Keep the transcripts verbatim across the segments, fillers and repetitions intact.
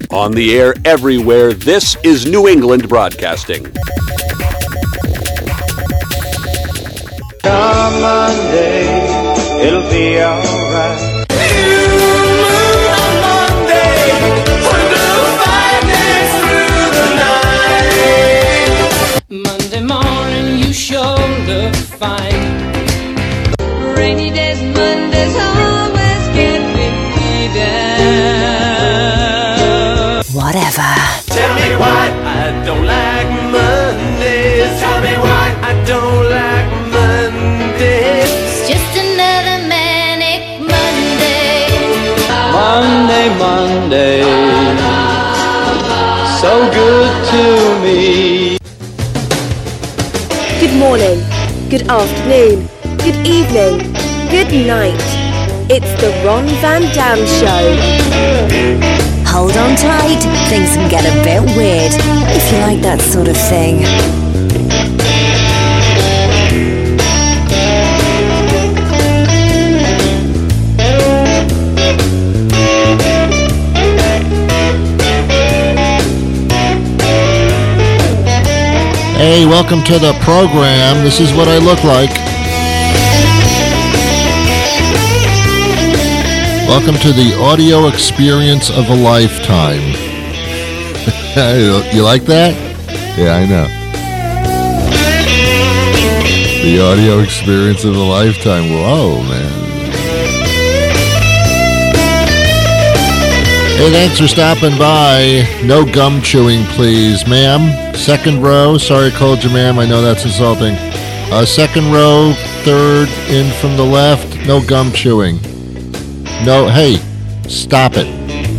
On the air everywhere, this is New England Broadcasting. Come Monday, it'll be alright. Monday morning, you sure look fine. Rainy days, Mondays always get me down. Whatever. Tell me why I don't like Mondays. Tell me why I don't like Mondays. It's just another manic Monday. Monday, Monday, so good to me. Good morning, good afternoon, good evening, good night. It's the Ron Van Dam Show. Hold on tight, things can get a bit weird, if you like that sort of thing. Hey, welcome to the program. This is what I look like. Welcome to the audio experience of a lifetime. You like that? Yeah, I know. The audio experience of a lifetime. Whoa, man. Hey, thanks for stopping by. No gum chewing, please, ma'am. Second row. Sorry I called you ma'am. I know that's insulting. Uh, second row, third in from the left. No gum chewing. No, hey, stop it.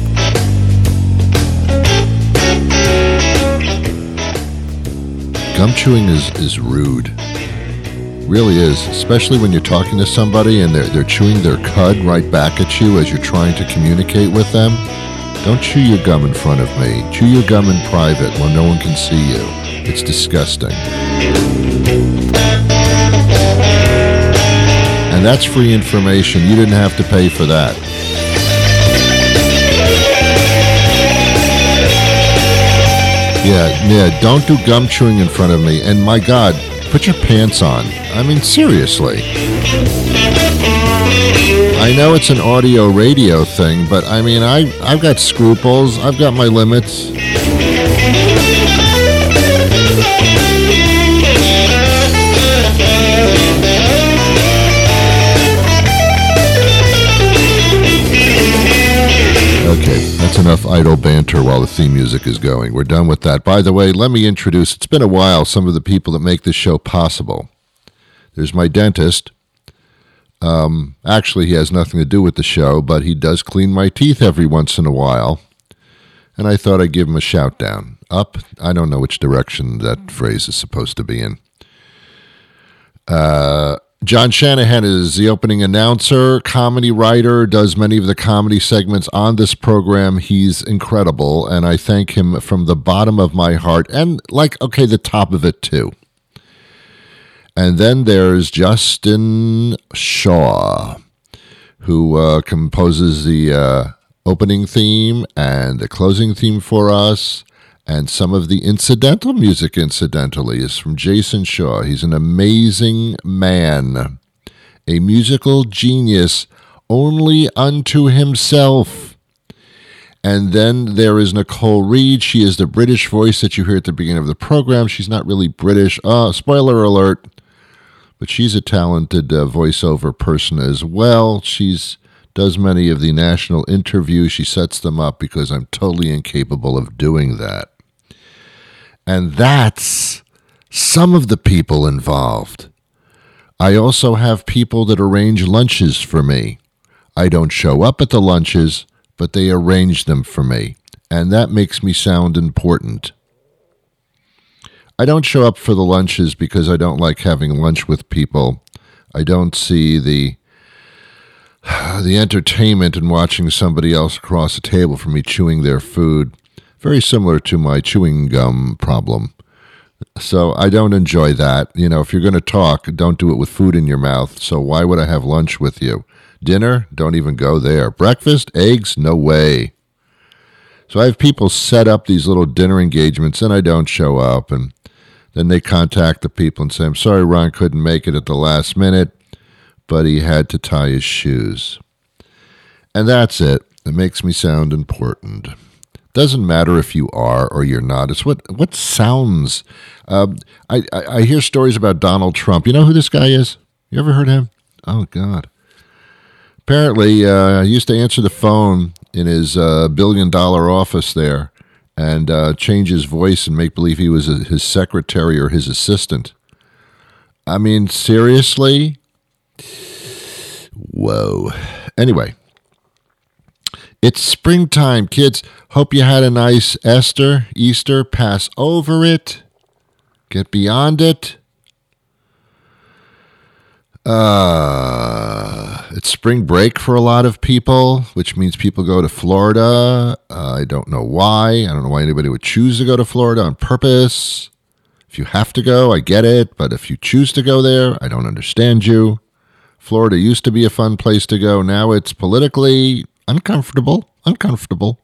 Gum chewing is, is rude. Really is, especially when you're talking to somebody and they're, they're chewing their cud right back at you as you're trying to communicate with them. Don't chew your gum in front of me. Chew your gum in private where no one can see you. It's disgusting. And that's free information. You didn't have to pay for that. Yeah, yeah, don't do gum chewing in front of me. And my God, put your pants on. I mean, seriously. I know it's an audio radio thing, but I mean, I, I've got scruples. I've got my limits. Okay, that's enough idle banter while the theme music is going. We're done with that. By the way, let me introduce, it's been a while, some of the people that make this show possible. There's my dentist. Um, actually, he has nothing to do with the show, but he does clean my teeth every once in a while. And I thought I'd give him a shout down. Up, I don't know which direction that phrase is supposed to be in. Uh, John Shanahan is the opening announcer, comedy writer, does many of the comedy segments on this program. He's incredible, and I thank him from the bottom of my heart, and like, okay, the top of it too. And then there's Justin Shaw, who uh, composes the uh, opening theme and the closing theme for us, and some of the incidental music, incidentally, is from Jason Shaw. He's an amazing man, a musical genius only unto himself. And then there is Nicole Reed. She is the British voice that you hear at the beginning of the program. She's not really British. Uh, spoiler alert. But she's a talented uh, voiceover person as well. She's does many of the national interviews. She sets them up because I'm totally incapable of doing that. And that's some of the people involved. I also have people that arrange lunches for me. I don't show up at the lunches, but they arrange them for me. And that makes me sound important. I don't show up for the lunches because I don't like having lunch with people. I don't see the the entertainment in watching somebody else across the table from me chewing their food. Very similar to my chewing gum problem. So I don't enjoy that. You know, if you're going to talk, don't do it with food in your mouth. So why would I have lunch with you? Dinner? Don't even go there. Breakfast? Eggs? No way. So I have people set up these little dinner engagements, and I don't show up, and then they contact the people and say, I'm sorry Ron couldn't make it at the last minute, but he had to tie his shoes. And that's it. It makes me sound important. Doesn't matter if you are or you're not. It's what what sounds. Um, I, I, I hear stories about Donald Trump. You know who this guy is? You ever heard him? Oh, God. Apparently, uh, he used to answer the phone in his uh, billion-dollar office there and uh, change his voice and make believe he was a, his secretary or his assistant. I mean, seriously? Whoa. Anyway, it's springtime, kids. Hope you had a nice Esther, Easter. Pass over it. Get beyond it. Uh, it's spring break for a lot of people, which means people go to Florida. Uh, I don't know why. I don't know why anybody would choose to go to Florida on purpose. If you have to go, I get it. But if you choose to go there, I don't understand you. Florida used to be a fun place to go. Now it's politically uncomfortable. Uncomfortable.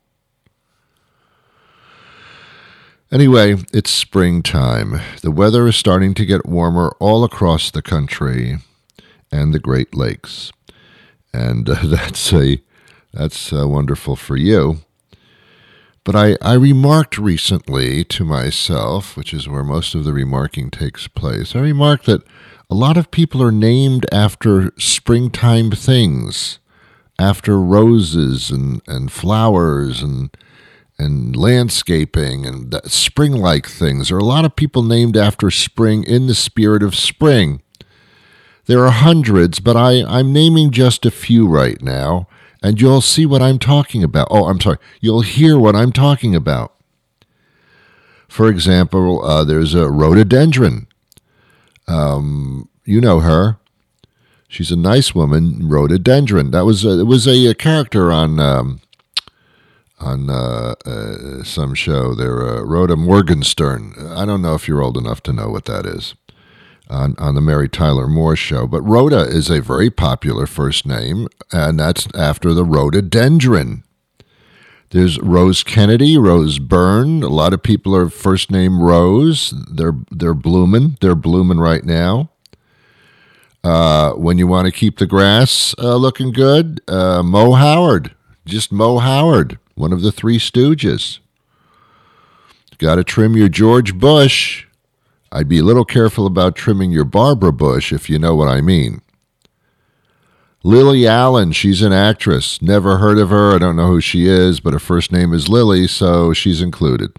Anyway, it's springtime. The weather is starting to get warmer all across the country and the Great Lakes. And uh, that's a that's uh, wonderful for you. But I, I remarked recently to myself, which is where most of the remarking takes place, I remarked that a lot of people are named after springtime things, after roses and, and flowers and and landscaping and spring-like things. There are a lot of people named after spring in the spirit of spring. There are hundreds, but I, I'm naming just a few right now, and you'll see what I'm talking about. Oh, I'm sorry. You'll hear what I'm talking about. For example, uh, there's a rhododendron. Um, you know her. She's a nice woman, rhododendron. That was a, it was a, a character on um, on uh, uh, some show there, uh, Rhoda Morgenstern. I don't know if you're old enough to know what that is. On, on the Mary Tyler Moore Show. But Rhoda is a very popular first name, and that's after the rhododendron. There's Rose Kennedy, Rose Byrne. A lot of people are first name Rose. They're they're blooming. They're blooming right now. Uh, when you want to keep the grass uh, looking good, uh, Mo Howard. Just Mo Howard, one of the Three Stooges. Got to trim your George Bush. I'd be a little careful about trimming your Barbara Bush, if you know what I mean. Lily Allen, she's an actress. Never heard of her. I don't know who she is, but her first name is Lily, so she's included.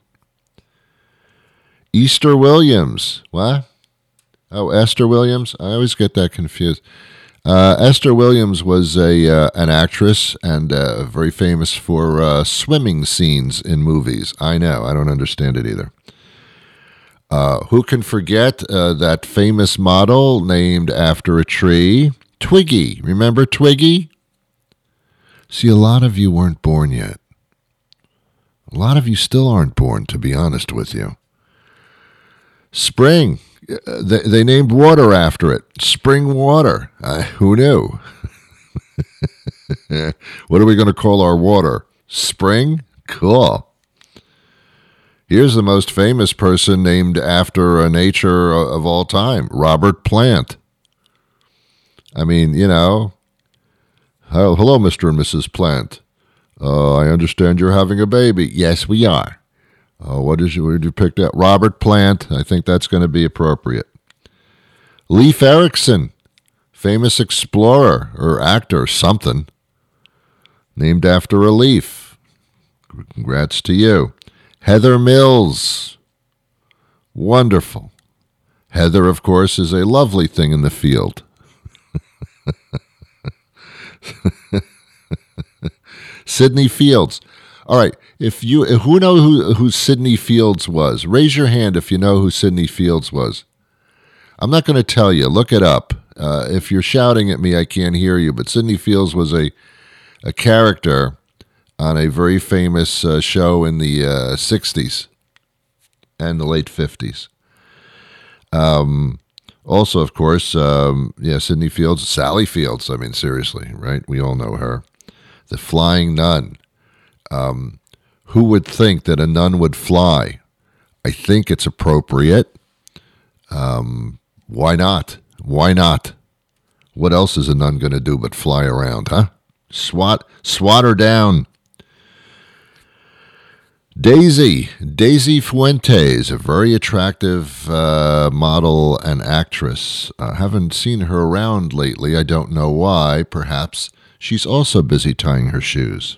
Easter Williams. What? Oh, Esther Williams? I always get that confused. Uh, Esther Williams was a uh, an actress and uh, very famous for uh, swimming scenes in movies. I know. I don't understand it either. Uh, who can forget uh, that famous model named after a tree? Twiggy. Remember Twiggy? See, a lot of you weren't born yet. A lot of you still aren't born, to be honest with you. Spring. Uh, they, they named water after it. Spring water. Uh, who knew? What are we going to call our water? Spring? Cool. Here's the most famous person named after a nature of all time, Robert Plant. I mean, you know, hello, Mister and Missus Plant. Uh, I understand you're having a baby. Yes, we are. Uh, what did you, what did you pick up? Robert Plant. I think that's going to be appropriate. Leif Erikson, famous explorer or actor, something, named after a leaf. Congrats to you. Heather Mills. Wonderful. Heather, of course, is a lovely thing in the field. Sidney Fields. All right, if you who know who, who Sidney Fields was, raise your hand if you know who Sidney Fields was. I'm not going to tell you. Look it up. Uh, if you're shouting at me, I can't hear you. But Sidney Fields was a a character on a very famous uh, show in the uh, sixties and the late fifties. Um, also, of course, um, yeah, Sidney Fields, Sally Fields. I mean, seriously, right? We all know her. The Flying Nun. Um, Who would think that a nun would fly? I think it's appropriate. Um, why not? Why not? What else is a nun going to do but fly around, huh? Swat, swat her down. Daisy, Daisy Fuentes, a very attractive uh, model and actress. I uh, haven't seen her around lately. I don't know why. Perhaps she's also busy tying her shoes.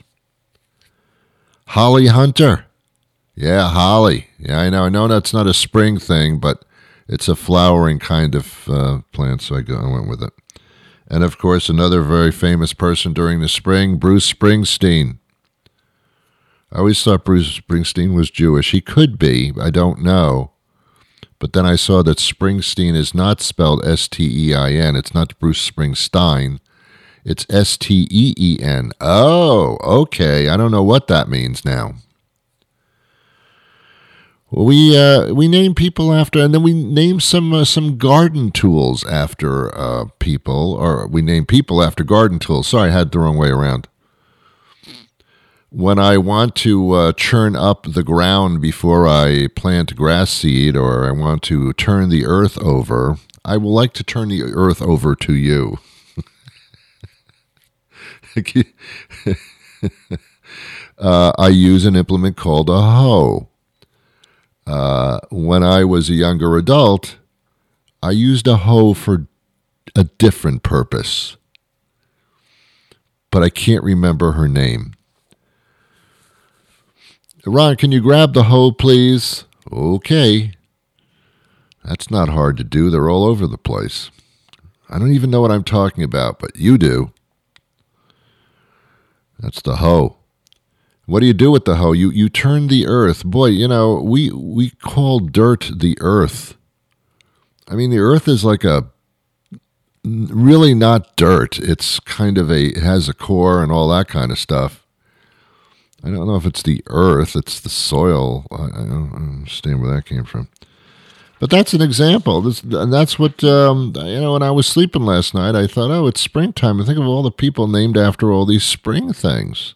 Holly Hunter. Yeah, holly. Yeah, I know. I know that's not a spring thing, but it's a flowering kind of uh, plant, so I, go, I went with it. And, of course, another very famous person during the spring, Bruce Springsteen. I always thought Bruce Springsteen was Jewish. He could be. I don't know. But then I saw that Springsteen is not spelled S T E I N. It's not Bruce Springsteen. It's S T E E N. Oh, okay. I don't know what that means now. Well, we uh, we name people after, and then we name some uh, some garden tools after uh, people, or we name people after garden tools. Sorry, I had it the wrong way around. When I want to uh, churn up the ground before I plant grass seed, or I want to turn the earth over, I will like to turn the earth over to you. uh, I use an implement called a hoe. Uh, when I was a younger adult, I used a hoe for a different purpose, but I can't remember her name. Ron, can you grab the hoe, please? Okay. That's not hard to do. They're all over the place. I don't even know what I'm talking about, but you do. That's the hoe. What do you do with the hoe? You you turn the earth. Boy, you know, we, we call dirt the earth. I mean, the earth is like a, really not dirt. It's kind of a, it has a core and all that kind of stuff. I don't know if it's the earth, it's the soil. I, I don't understand where that came from. But that's an example. This, and that's what, um, you know, when I was sleeping last night, I thought, oh, it's springtime. I think of all the people named after all these spring things.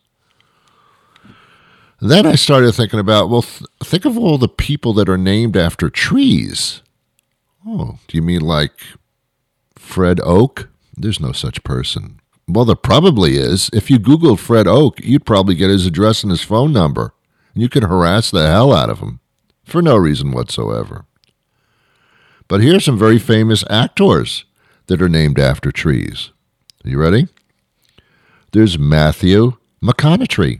Then I started thinking about, well, th- think of all the people that are named after trees. Oh, do you mean like Fred Oak? There's no such person. Well, there probably is. If you Googled Fred Oak, you'd probably get his address and his phone number. And you could harass the hell out of him for no reason whatsoever. But here's some very famous actors that are named after trees. Are you ready? There's Matthew McConaughey,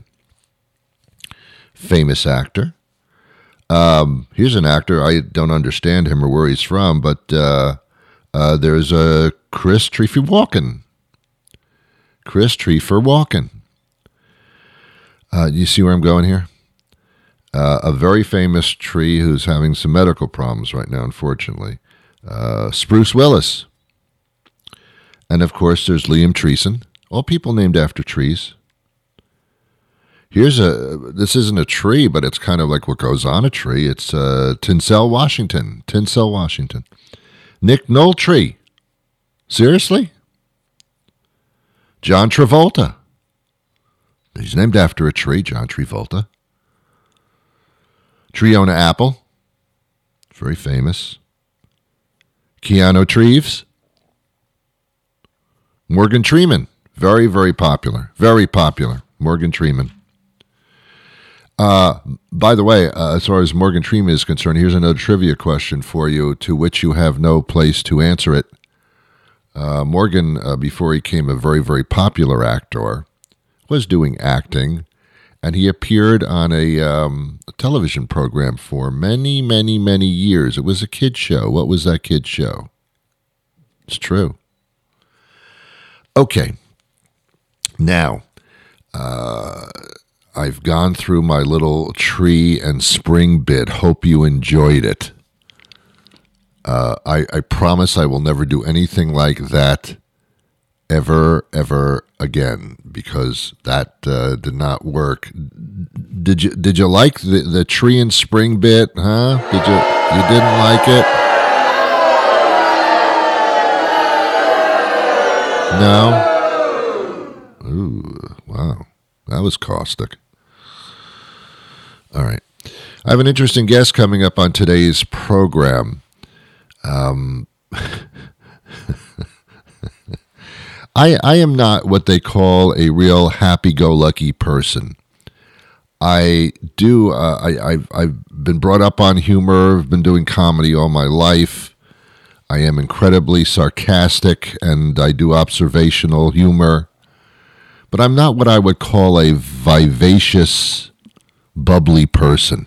famous actor. Um, here's an actor. I don't understand him or where he's from, but uh, uh, there's uh, Chris Treefer-Walken. Chris Treefer-Walken. Uh, you see where I'm going here? Uh, a very famous tree who's having some medical problems right now, unfortunately. Uh, Spruce Willis. And, of course, there's Liam Treason. All people named after trees. Here's a, this isn't a tree, but it's kind of like what goes on a tree. It's uh, Tinsel Washington. Tinsel Washington. Nick Nolte. Seriously? John Travolta. He's named after a tree, John Travolta. Triona Apple. Very famous. Keanu Reeves. Morgan Freeman. Very, very popular. Very popular. Morgan Freeman. Uh, by the way, uh, as far as Morgan Freeman is concerned, here's another trivia question for you to which you have no place to answer it. Uh, Morgan, uh, before he became a very, very popular actor, was doing acting, and he appeared on a, um, a television program for many, many, many years. It was a kid show. What was that kid show? It's true. Okay. Now, uh, I've gone through my little tree and spring bit. Hope you enjoyed it. Uh, I, I promise I will never do anything like that ever, ever again, because that uh, did not work. Did you Did you like the, the tree and spring bit, huh? Did you You didn't like it? No? Ooh, wow. That was caustic. All right. I have an interesting guest coming up on today's program. Um, I I am not what they call a real happy-go-lucky person. I do. Uh, I I've, I've been brought up on humor. I've been doing comedy all my life. I am incredibly sarcastic, and I do observational humor. But I'm not what I would call a vivacious, bubbly person.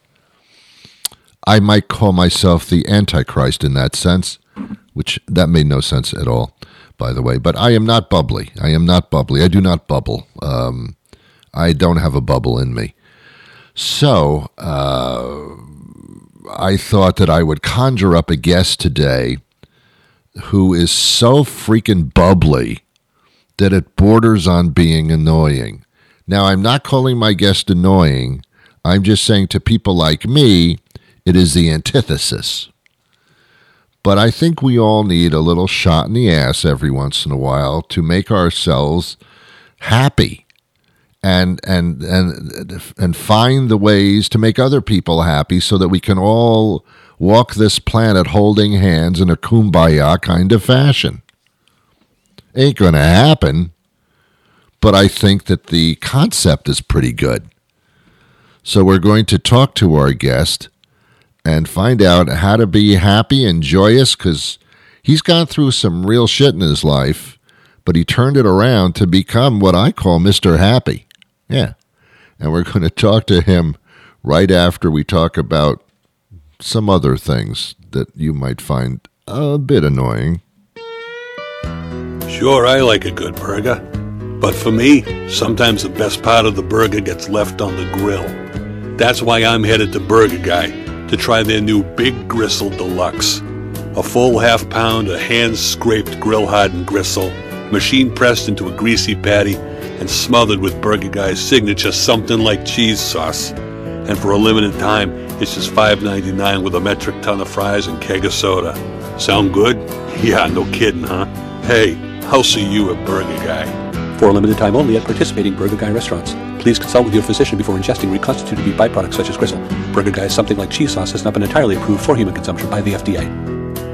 I might call myself the Antichrist in that sense, which that made no sense at all, by the way. But I am not bubbly. I am not bubbly. I do not bubble. Um, I don't have a bubble in me. So uh, I thought that I would conjure up a guest today who is so freaking bubbly that it borders on being annoying. Now, I'm not calling my guest annoying. I'm just saying to people like me, it is the antithesis. But I think we all need a little shot in the ass every once in a while to make ourselves happy and and and and find the ways to make other people happy so that we can all walk this planet holding hands in a kumbaya kind of fashion. Ain't going to happen, but I think that the concept is pretty good. So we're going to talk to our guest and find out how to be happy and joyous, because he's gone through some real shit in his life, but he turned it around to become what I call Mister Happy. Yeah. And we're going to talk to him right after we talk about some other things that you might find a bit annoying. Sure, I like a good burger. But for me, sometimes the best part of the burger gets left on the grill. That's why I'm headed to Burger Guy to try their new Big Gristle Deluxe. A full half pound of hand-scraped grill-hardened gristle, machine-pressed into a greasy patty, and smothered with Burger Guy's signature something like cheese sauce. And for a limited time, it's just five ninety-nine with a metric ton of fries and keg of soda. Sound good? Yeah, no kidding, huh? Hey, I'll see you at Burger Guy. For a limited time only at participating Burger Guy restaurants. Please consult with your physician before ingesting reconstituted meat byproducts such as gristle. Burger Guy's something like cheese sauce has not been entirely approved for human consumption by the F D A.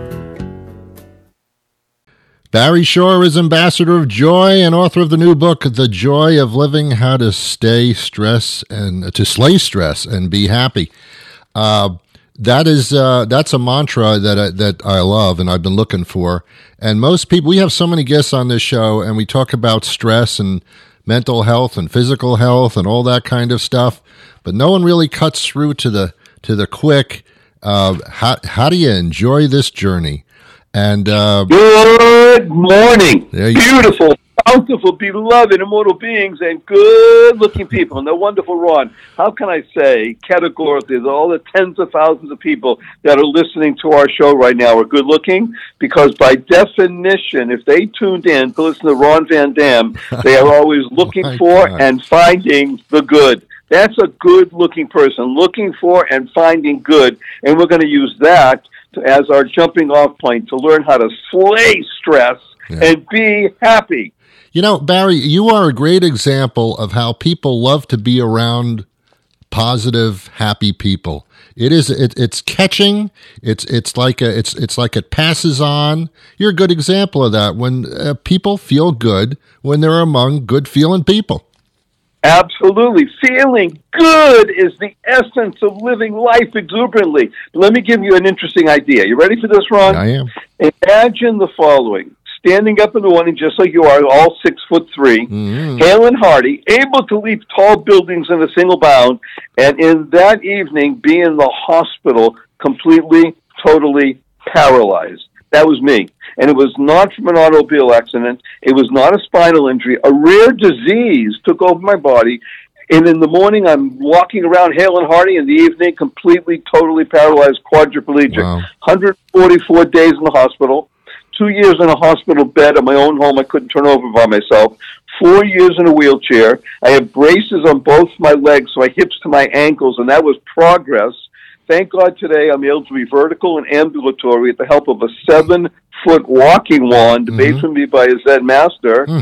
Barry Shore is ambassador of joy and author of the new book, The Joy of Living: How to Stay Stress and uh, to Slay Stress and Be Happy. Uh, that is uh, that's a mantra that I, that I love and I've been looking for. And most people, we have so many guests on this show, and we talk about stress and mental health and physical health and all that kind of stuff, but no one really cuts through to the to the quick. Uh, how how do you enjoy this journey? And uh, good morning, you beautiful, bountiful, beloved, immortal beings, and good-looking people. And the wonderful Ron. How can I say categorically that all the tens of thousands of people that are listening to our show right now are good-looking? Because by definition, if they tuned in to listen to Ron Van Dam, they are always looking Oh for God. and finding the good. That's a good-looking person, looking for and finding good. And we're going to use that to, as our jumping off point to learn how to slay stress Yeah. and be happy. You know, Barry, you are a great example of how people love to be around positive, happy people. It is it, it's catching. It's it's like a, it's it's like it passes on. You're a good example of that. When uh, people feel good when they're among good feeling people. Absolutely. Feeling good is the essence of living life exuberantly. Let me give you an interesting idea. You ready for this, Ron? I am. Imagine the following. Standing up in the morning just like you are, all six foot three, Mm-hmm. hale and hearty, able to leap tall buildings in a single bound, and in that evening be in the hospital completely, totally paralyzed. That was me. And it was not from an automobile accident. It was not a spinal injury. A rare disease took over my body. And in the morning, I'm walking around hale and hearty. In the evening, completely, totally paralyzed, quadriplegic. Wow. one hundred forty-four days in the hospital. Two years in a hospital bed at my own home I couldn't turn over by myself. Four years in a wheelchair. I have braces on both my legs, so my hips to my ankles, and that was progress. Thank God today I'm able to be vertical and ambulatory with the help of a seven-foot walking wand Mm-hmm. made for me by a Zen master. Mm.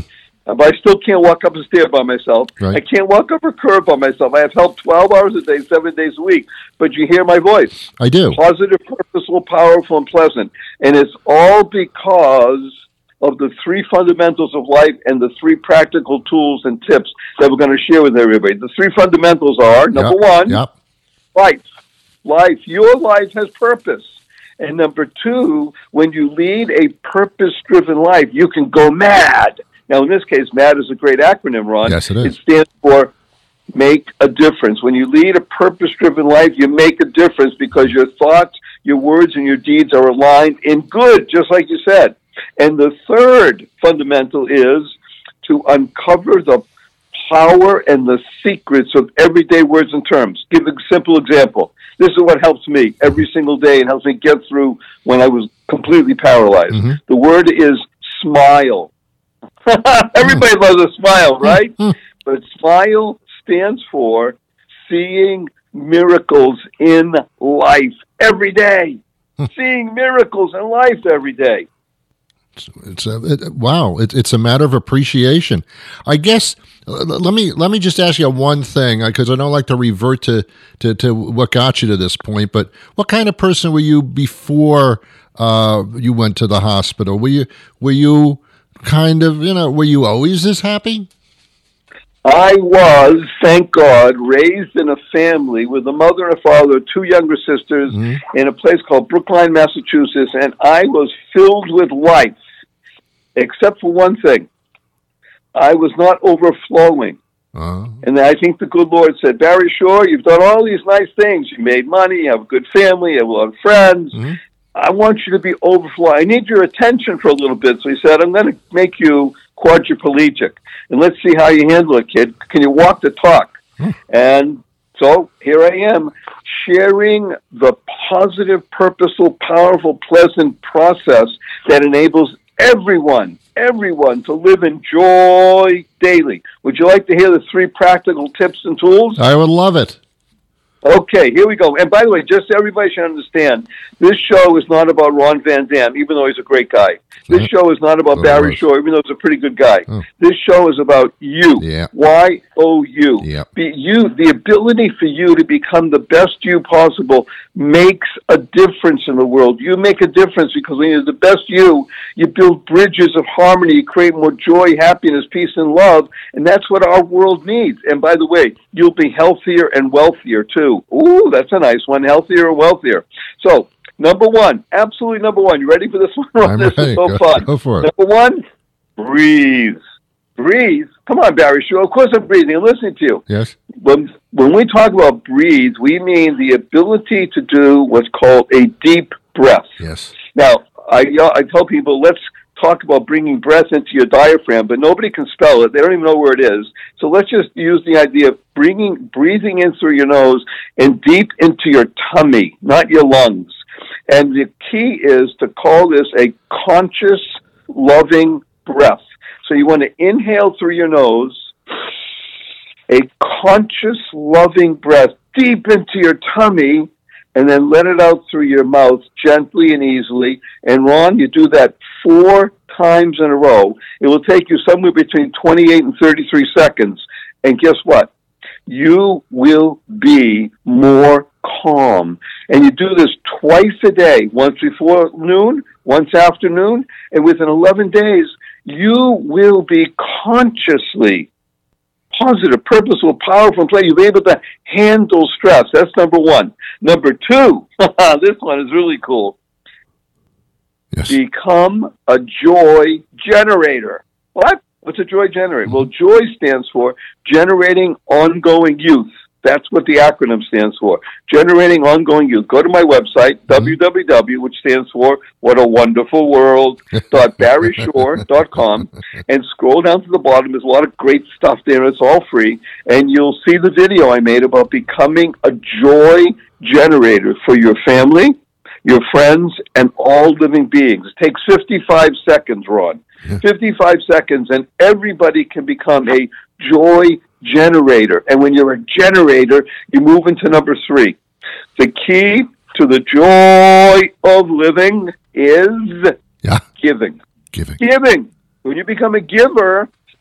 but I still can't walk up a stair by myself. Right. I can't walk up a curb by myself. I have help twelve hours a day, seven days a week. But you hear my voice. I do. Positive, purposeful, powerful, and pleasant. And it's all because of the three fundamentals of life and the three practical tools and tips that we're going to share with everybody. The three fundamentals are, number Yep. one, Yep. life. Life. Your life has purpose. And number two, when you lead a purpose-driven life, you can go mad. Now, in this case, MAD is a great acronym, Ron. Yes, it is. It stands for make a difference. When you lead a purpose-driven life, you make a difference because your thoughts, your words, and your deeds are aligned in good, just like you said. And the third fundamental is to uncover the power and the secrets of everyday words and terms. Give a simple example. This is what helps me every single day and helps me get through when I was completely paralyzed. Mm-hmm. The word is smile. Everybody loves a smile, right? But smile stands for seeing miracles in life every day. Seeing miracles in life every day. It's a, it, wow. It, it's a matter of appreciation. I guess. Uh, let me let me just ask you one thing, because I don't like to revert to, to, to what got you to this point. But what kind of person were you before uh, you went to the hospital? Were you were you kind of you know were you always this happy? I was, thank God, raised in a family with a mother and a father, two younger sisters, mm-hmm. in a place called Brookline, Massachusetts, and I was filled with life, except for one thing. I was not overflowing. Uh-huh. And I think the good Lord said, Barry Shore, you've done all these nice things. You made money, you have a good family, you have a lot of friends. Mm-hmm. I want you to be overflowing. I need your attention for a little bit. So he said, I'm going to make you quadriplegic. And let's see how you handle it, kid. Can you walk the talk? Hmm. And so here I am, sharing the positive, purposeful, powerful, pleasant process that enables everyone, everyone to live in joy daily. Would you like to hear the three practical tips and tools? I would love it. Okay, here we go. And by the way, just so everybody should understand, this show is not about Ron Van Dam, even though he's a great guy. This show is not about oh, Barry Shore, even though he's a pretty good guy. Oh. This show is about you. Yeah. Y O U. Yeah. Be you. The ability for you to become the best you possible makes a difference in the world. You make a difference because when you're the best you, you build bridges of harmony, you create more joy, happiness, peace, and love, and that's what our world needs. And by the way, you'll be healthier and wealthier, too. Ooh, that's a nice one, healthier and wealthier. So, number one, absolutely number one. You ready for this one? I'm this ready. is so go, fun. Go for it. Number one, breathe. Breathe. Come on, Barry Shore. Of course I'm breathing. I'm listening to you. Yes. When, when we talk about breathe, we mean the ability to do what's called a deep breath. Yes. Now, I, I tell people, let's talk about bringing breath into your diaphragm, but nobody can spell it. They don't even know where it is. So let's just use the idea of bringing, breathing in through your nose and deep into your tummy, not your lungs. And the key is to call this a conscious, loving breath. So you want to inhale through your nose, a conscious, loving breath deep into your tummy, and then let it out through your mouth gently and easily. And Ron, you do that four times in a row. It will take you somewhere between twenty-eight and thirty-three seconds. And guess what? You will be more calm. And you do this twice a day, once before noon, once afternoon, and within eleven days, you will be consciously positive, purposeful, powerful, and play. You'll be able to handle stress. That's number one. Number two, this one is really cool. Yes. Become a joy generator. What? What's a joy generator? Mm-hmm. Well, joy stands for generating ongoing youth. That's what the acronym stands for. Generating ongoing youth. Go to my website, mm-hmm. w w w, which stands for What a Wonderful World, dot barry shore dot com, and scroll down to the bottom. There's a lot of great stuff there. It's all free. And you'll see the video I made about becoming a joy generator for your family, your friends, and all living beings. It takes fifty-five seconds, Ron. fifty-five seconds, and everybody can become a joy generator. And when you're a generator, you move into number three. The key to the joy of living is yeah. giving. Giving. Giving. When you become a giver,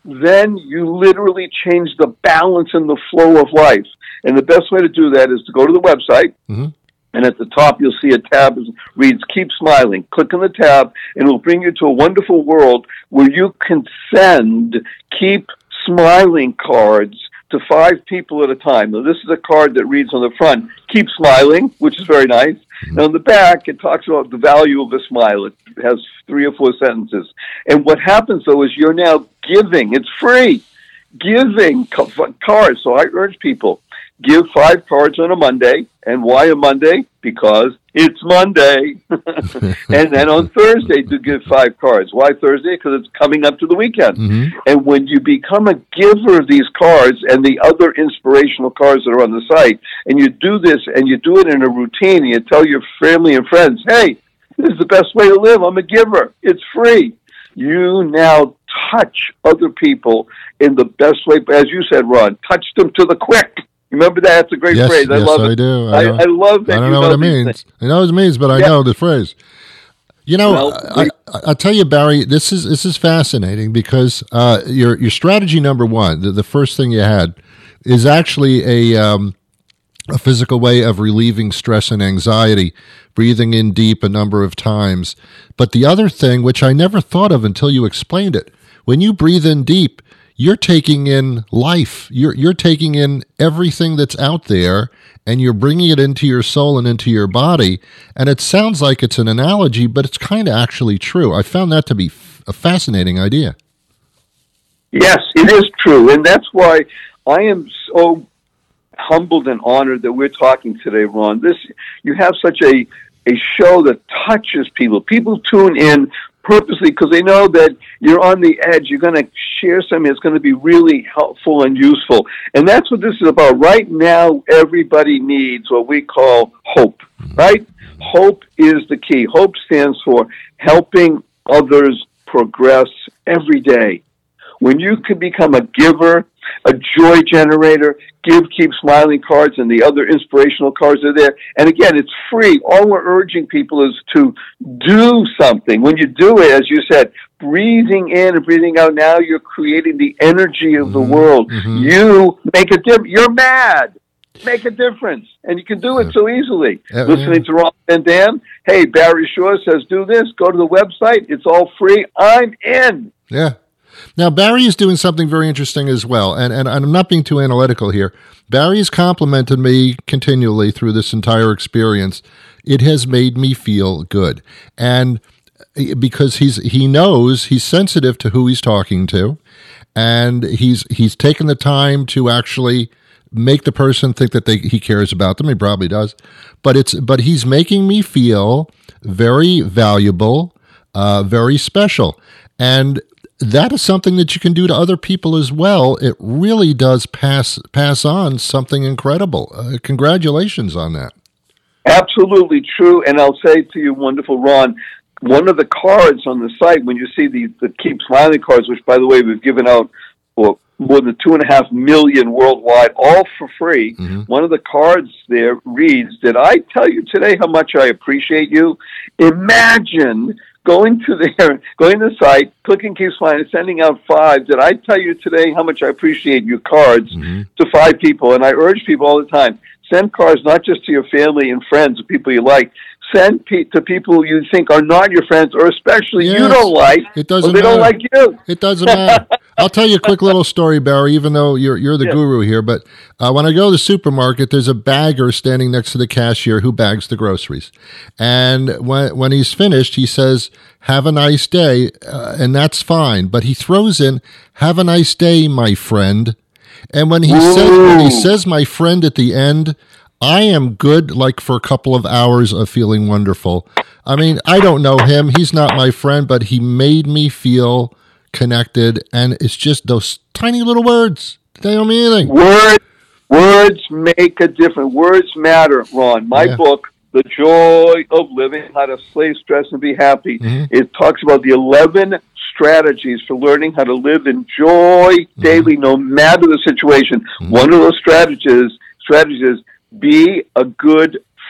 then you literally change the balance and the flow of life. And the best way to do that is to go to the website, Mm-hmm. and at the top you'll see a tab that reads Keep Smiling. Click on the tab, and it will bring you to a wonderful world where you can send Keep Smiling cards to five people at a time. Now, this is a card that reads on the front, Keep Smiling, which is very nice. And on the back, it talks about the value of a smile. It has three or four sentences. And what happens, though, is you're now giving. It's free. Giving cards. So I urge people, give five cards on a Monday. And why a Monday? Because it's Monday. And then on Thursday, to give five cards. Why Thursday? Because it's coming up to the weekend. Mm-hmm. And when you become a giver of these cards and the other inspirational cards that are on the site, and you do this and you do it in a routine, and you tell your family and friends, hey, this is the best way to live. I'm a giver. It's free. You now touch other people in the best way. As you said, Ron, touch them to the quick. Remember that? That's a great yes, phrase. I yes, love I it. do. I, I, I love that. I don't you know, what it these means. things. I know what it means, but I Yeah. know the phrase. You know, Well, I, I, I'll tell you, Barry. This is this is fascinating because uh, your your strategy number one, the, the first thing you had, is actually a um, a physical way of relieving stress and anxiety, breathing in deep a number of times. But the other thing, which I never thought of until you explained it, when you breathe in deep, you're taking in life. You're you're taking in everything that's out there, and you're bringing it into your soul and into your body. And it sounds like it's an analogy, but it's kind of actually true. I found that to be f- a fascinating idea. Yes, it is true. And that's why I am so humbled and honored that we're talking today, Ron. This, you have such a, a show that touches people. People tune in purposely because they know that you're on the edge. You're going to share something that's going to be really helpful and useful. And that's what this is about. Right now, everybody needs what we call hope, right? Hope is the key. Hope stands for helping others progress every day. When you can become a giver, a joy generator, give, keep smiling cards, and the other inspirational cards are there. And again, it's free. All we're urging people is to do something. When you do it, as you said, breathing in and breathing out, now you're creating the energy of the Mm-hmm. world. Mm-hmm. You make a difference. You're mad. Make a difference. And you can do it so easily. Yeah, Listening yeah. to Ron Van Dam, hey, Barry Shore says do this. Go to the website. It's all free. I'm in. Yeah. Now, Barry is doing something very interesting as well, and, and I'm not being too analytical here. Barry has complimented me continually through this entire experience. It has made me feel good. And because he's he knows, he's sensitive to who he's talking to, and he's he's taken the time to actually make the person think that they, he cares about them. He probably does. But it's but he's making me feel very valuable, uh, very special. And that is something that you can do to other people as well. It really does pass pass on something incredible. Uh, congratulations on that. Absolutely true. And I'll say to you, wonderful Ron, one of the cards on the site, when you see the, the Keep Smiling cards, which, by the way, we've given out for more than two and a half million worldwide, all for free. Mm-hmm. One of the cards there reads, did I tell you today how much I appreciate you? Imagine going to there, going to the site, clicking Keep Smiling, and sending out five. Did I tell you today how much I appreciate your cards mm-hmm. to five people? And I urge people all the time, send cards not just to your family and friends, or people you like. Send pe- to people you think are not your friends, or especially yes, you don't like, it doesn't or they matter. don't like you. It doesn't matter. I'll tell you a quick little story, Barry, even though you're you're the yeah. guru here. But uh, when I go to the supermarket, there's a bagger standing next to the cashier who bags the groceries. And when when he's finished, he says, have a nice day, uh, and that's fine. But he throws in, have a nice day, my friend. And when he Ooh. says when he says my friend at the end, I am good, like, for a couple of hours of feeling wonderful. I mean, I don't know him. He's not my friend, but he made me feel connected. And it's just those tiny little words. They don't mean anything. Words, words make a difference. Words matter, Ron. My Yeah. book, The Joy of Living, How to Slay Stress and Be Happy, Mm-hmm. it talks about the eleven strategies for learning how to live in joy Mm-hmm. daily, no matter the situation. Mm-hmm. One of those strategies, strategies is be a good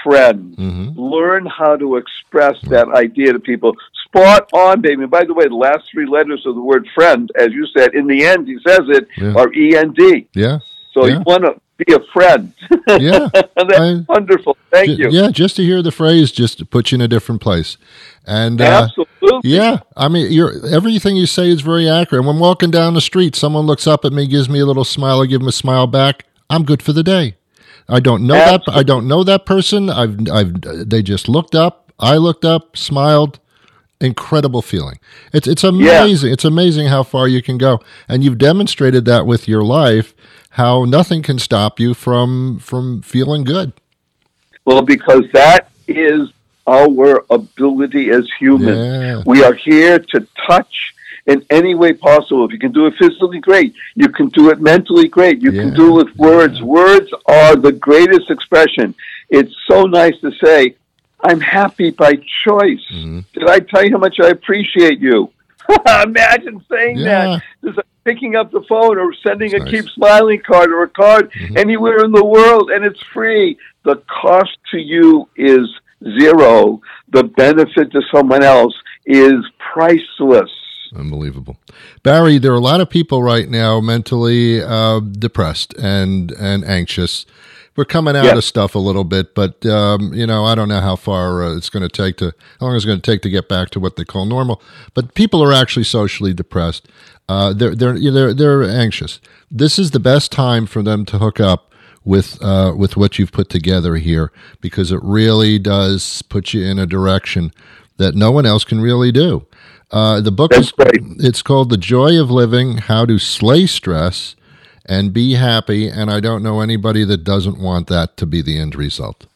friend. Mm-hmm. Learn how to express that idea to people. Spot on, baby. And by the way, the last three letters of the word friend, as you said, in the end, he says it, Yeah. are E N D. Yeah. So Yeah. you want to be a friend. Yeah. That's I- wonderful. Thank Ju- you. Yeah, just to hear the phrase just to put you in a different place. And uh, Absolutely. yeah, I mean, you're, everything you say is very accurate. When I'm walking down the street, someone looks up at me, gives me a little smile, I give them a smile back. I'm good for the day. I don't know that. I don't know that person. I've, I've, they just looked up. I looked up, smiled. Incredible feeling. It's, it's amazing. It's amazing how far you can go, and you've demonstrated that with your life. How nothing can stop you from from feeling good. Well, because that is our ability as humans. Yeah. We are here to touch in any way possible. If you can do it physically, great. You can do it mentally, great. You can Yeah. do it with words. Words are the greatest expression. It's so nice to say, I'm happy by choice. Mm-hmm. Did I tell you how much I appreciate you? Imagine saying Yeah. that. Just picking up the phone or sending That's a nice. Keep Smiling card or a card Mhm. anywhere in the world, and it's free. The cost to you is zero. The benefit to someone else is priceless. Unbelievable. Barry, there are a lot of people right now mentally uh, depressed and, and anxious. We're coming out Yeah. of stuff a little bit, but, um, you know, I don't know how far uh, it's going to take to, how long it's going to take to get back to what they call normal. But people are actually socially depressed. Uh, they're, they're, they're, they're anxious. This is the best time for them to hook up with, uh, with what you've put together here, because it really does put you in a direction that no one else can really do. Uh, the book That's is right. it's called The Joy of Living: How to Slay Stress and Be Happy. And I don't know anybody that doesn't want that to be the end result.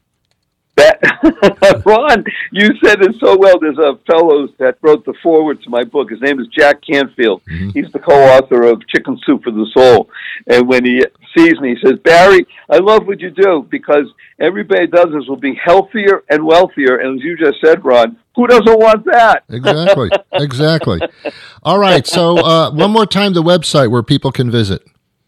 That, Ron, you said it so well. There's a fellow that wrote the foreword to my book. His name is Jack Canfield. Mm-hmm. He's the co-author of Chicken Soup for the Soul. And when he sees me, he says, Barry, I love what you do, because everybody that does this will be healthier and wealthier. And as you just said, Ron, who doesn't want that? Exactly. Exactly. All right. So uh, one more time, the website where people can visit.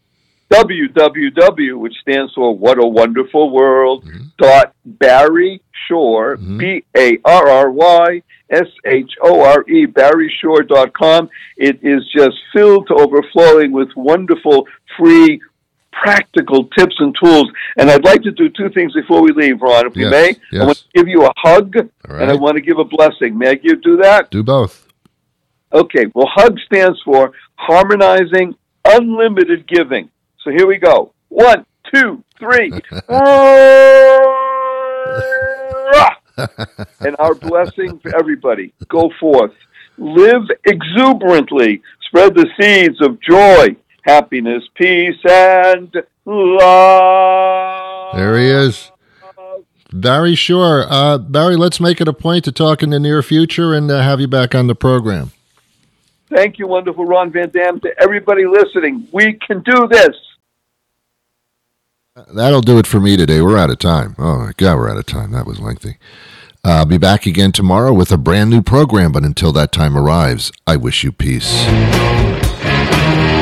W W W, which stands for What a Wonderful World, Mm-hmm. dot Barry Shore, Mhm. B A R R Y S H O R E, barry shore dot com. It is just filled to overflowing with wonderful, free, practical tips and tools. And I'd like to do two things before we leave, Ron, if we Yes, may. yes. I want to give you a hug, All and I right. want to give a blessing. May I give, do that? Do both. Okay, well, HUG stands for Harmonizing Unlimited Giving. So here we go. One, two, three. And our blessing for everybody. Go forth. Live exuberantly. Spread the seeds of joy, happiness, peace, and love. There he is. Barry Shore. Uh, Barry, let's make it a point to talk in the near future and uh, have you back on the program. Thank you, wonderful Ron Van Dam. To everybody listening, we can do this. That'll do it for me today. We're out of time. Oh, my God, we're out of time. That was lengthy. Uh, I'll be back again tomorrow with a brand new program, but until that time arrives, I wish you peace.